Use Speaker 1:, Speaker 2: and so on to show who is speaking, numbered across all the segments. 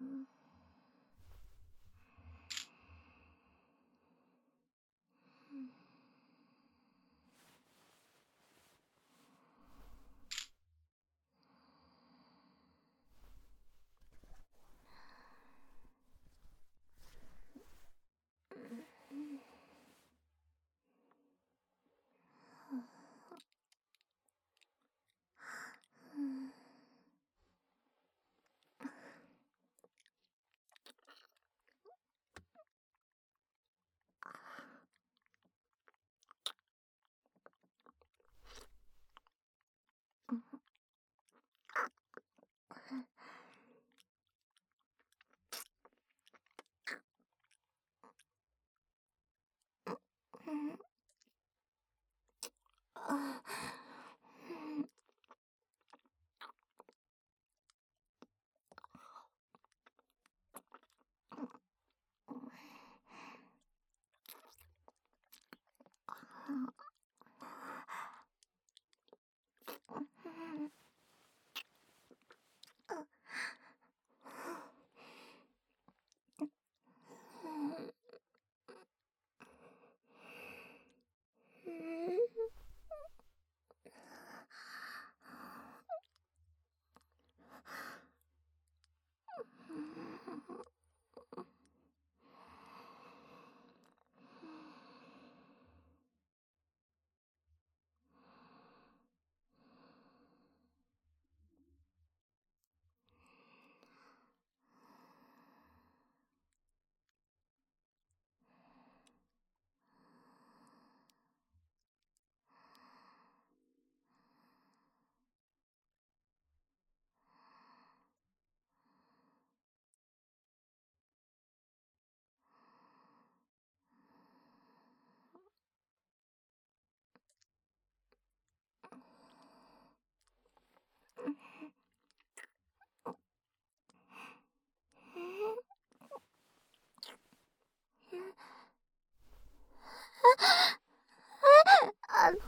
Speaker 1: あの、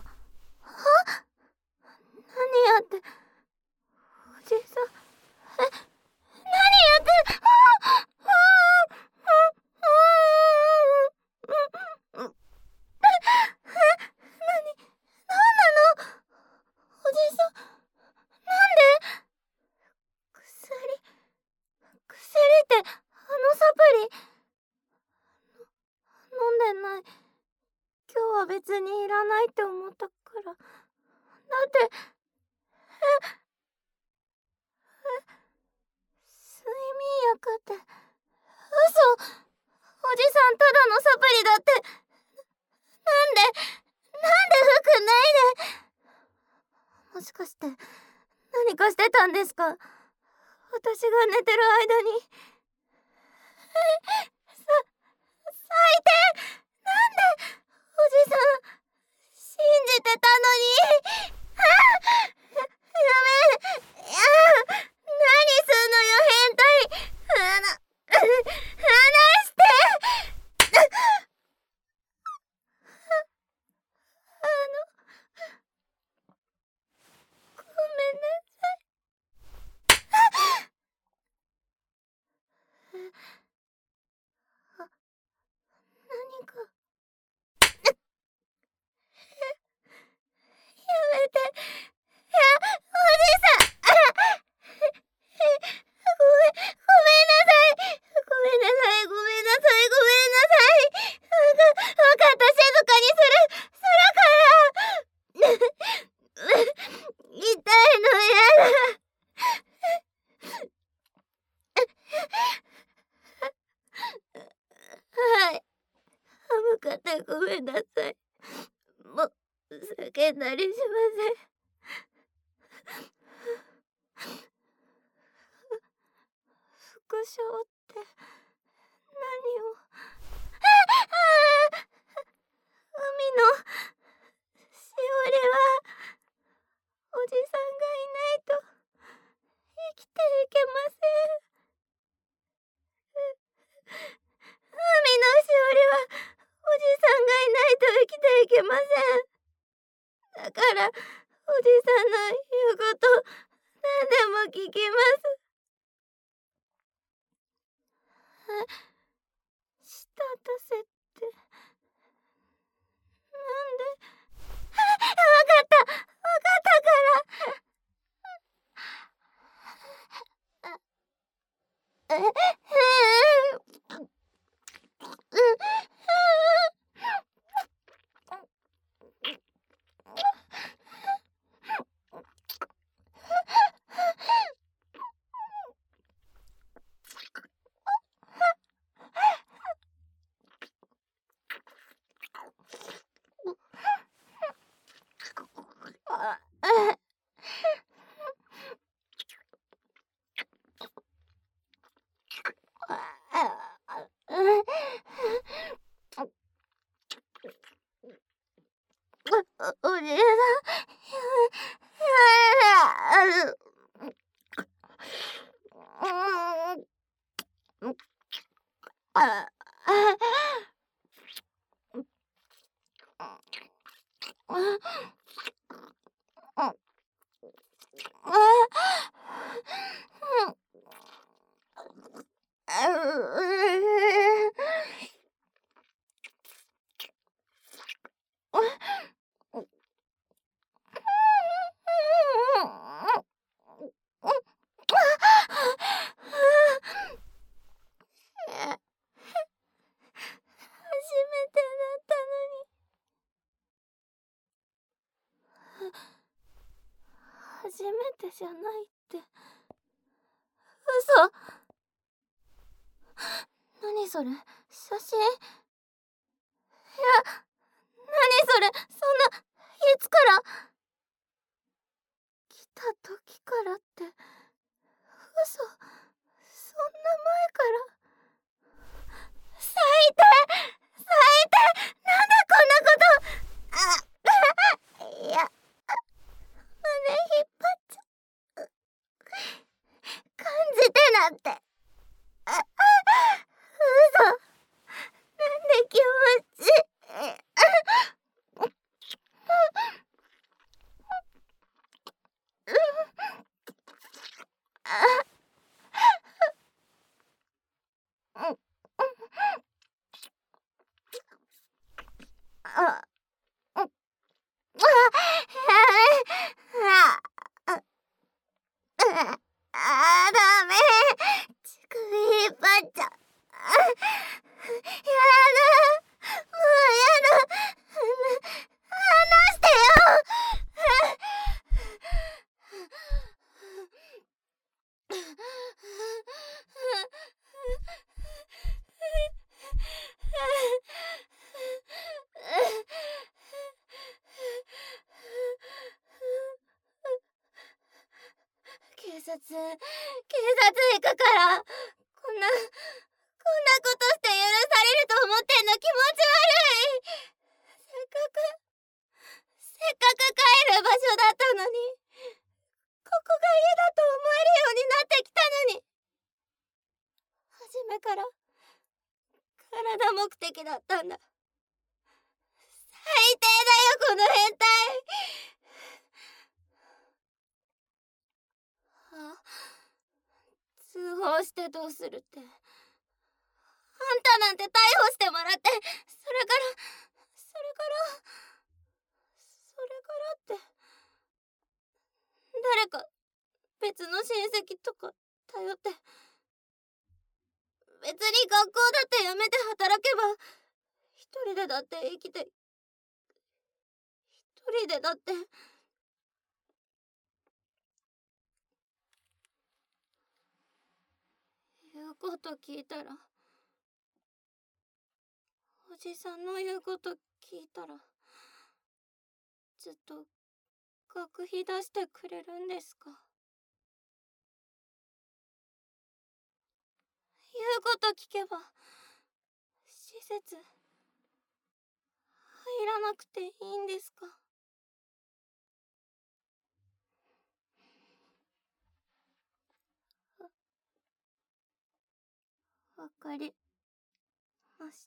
Speaker 1: 何やって、おじさん、何やって、なんなのおじさん、なんで薬って、サプリ、飲んでない。今日は別にいらないって思ったから。だって、睡眠薬って、嘘。おじさんただのサプリだって。なんで服脱いで。もしかして、何かしてたんですか？私が寝てる間に。最低！なんで、おじさん、信じてたのに。やめ、何すんのよ、変態。離して。ごめんなさい。何か。やめて。おじさん。ごめんなさい。わかった、静かにする。痛いのやだ。はい。寒かったごめんなさい。もう、叫んだりしません。副賞って何を。海のしおりはおじさんがいないと生きていけません。海のしおりはおじさんがいないと生きていけません。だからおじさんの言うこと何でも聞きます。 したたせってなんで。わかったから。おじさん、初めてじゃないって。嘘。何それ、写真。いや、何それ、そんな、いつから。来た時からって、嘘、そんな前から。最低、最低、なんでこんなこと。いや、胸引っ張っちゃう。感じてなんて。嘘。なんで気持ちいい。ダメ。乳首引っ張っちゃう。やだ。もうやだ。離して警察行くから。こんなことして許されると思ってんの気持ち悪い。せっかく帰る場所だったのに、ここが家だと思えるようになってきたのに。初めから体目的だったんだ。最低だよこの変態。通報してどうするって。あんたなんて逮捕してもらって、それからって誰か別の親戚とか頼って、別に学校だってやめて働けば一人でだって生きて、一人でだって。言うこと聞いたら、おじさんの言うこと聞いたら、ずっと学費出してくれるんですか。言うこと聞けば施設入らなくていいんですか。わかりました。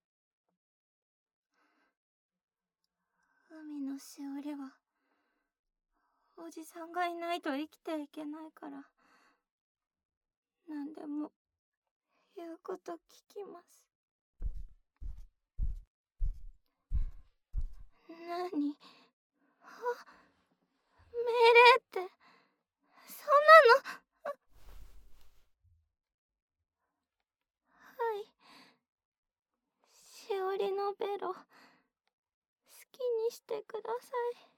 Speaker 1: 海のしおりはおじさんがいないと生きていけないから、何でも言うこと聞きます。何？命令ってそんなの。はい、しおりのベロ好きにしてください。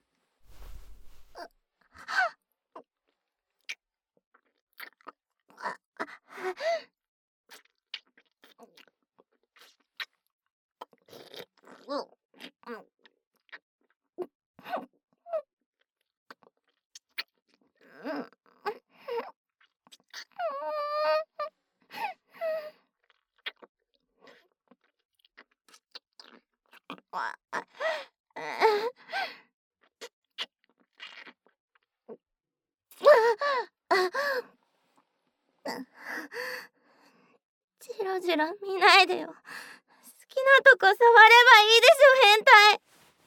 Speaker 1: じろじろ見ないでよ。好きなとこ触ればいいでしょ、変態。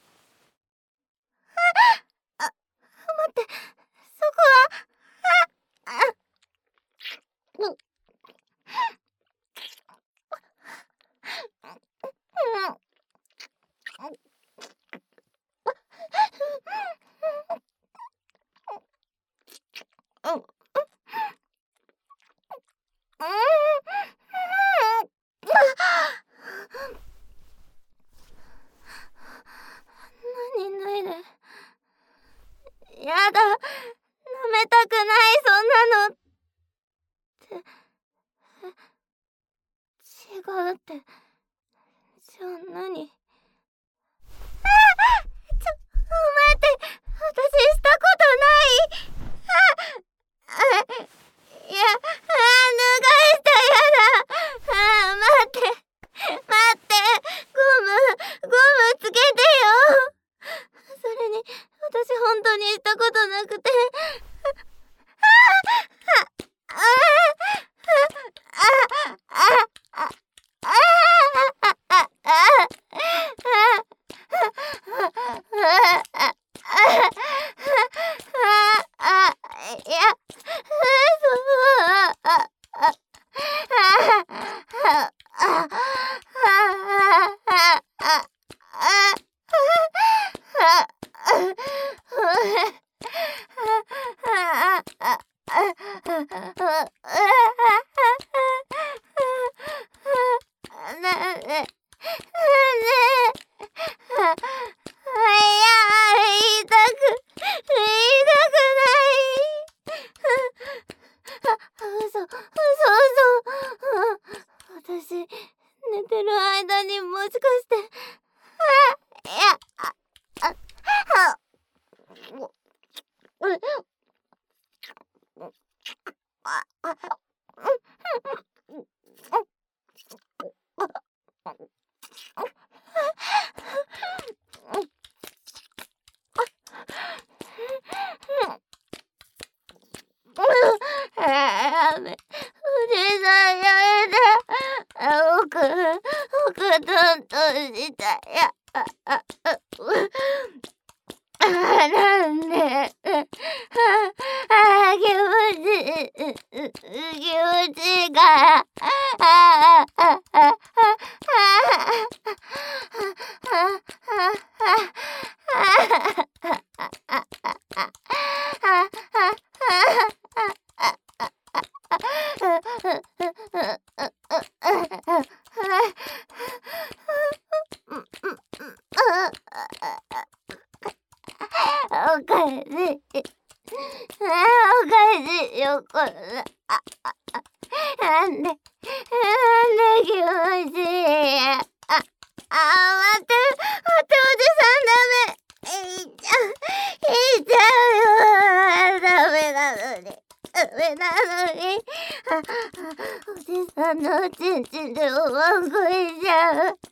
Speaker 1: 待って、そこは。何脱いで。やだ、舐めたくない、そんなの。違うって。じゃあ何？待って、私したことない。いや、脱がした。やだ。待って、ゴムつけてよ。それに私本当にしたことなくて。いや、私、寝てる間にもしかして。いや、やめ、おじさんやめて。僕トントンしたい。なんで、気持ちいいから。おかしいよ、これ。なんで気持ちいい。待って、おじさんダメ。いっちゃうよ。ダメなのに。おじさんのちんちんでおまんこいちゃう。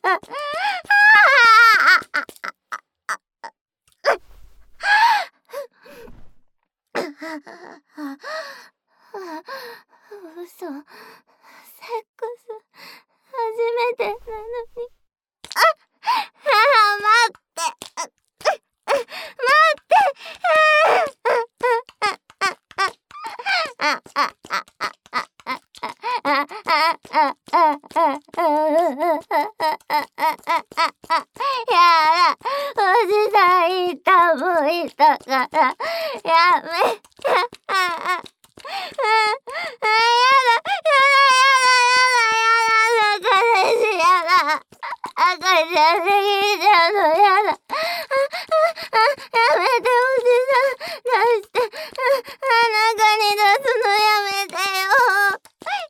Speaker 1: 嘘、セックス初めてなのに。待って。 だ、おじさんいたもいたから、やめ。赤ちゃんできちゃうのやだ。やめておじさん、出して。中に出すのやめてよ。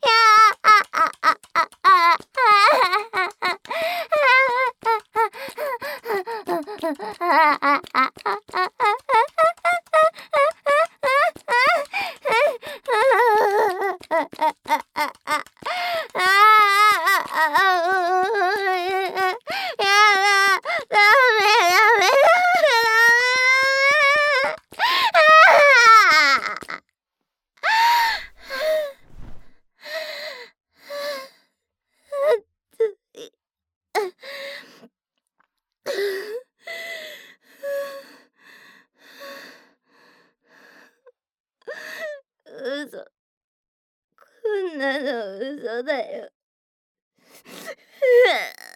Speaker 1: 嘘。こんなの嘘だよ。